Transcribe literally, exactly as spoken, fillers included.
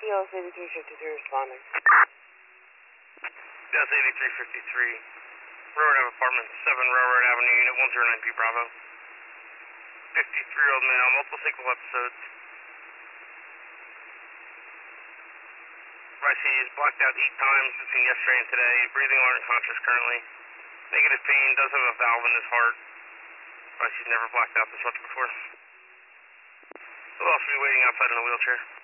L S eighty-three fifty-three responding. Yes, eighty-three fifty-three. Railroad Ave Apartment seven, Railroad Avenue, Unit one zero nine P Bravo. fifty-three-year-old male, multiple sequel episodes. Rice is blacked out eight times between yesterday and today. Breathing alert and conscious currently. Negative pain, does have a valve in his heart. Rice never blacked out this much before. Who else will be waiting outside in a wheelchair?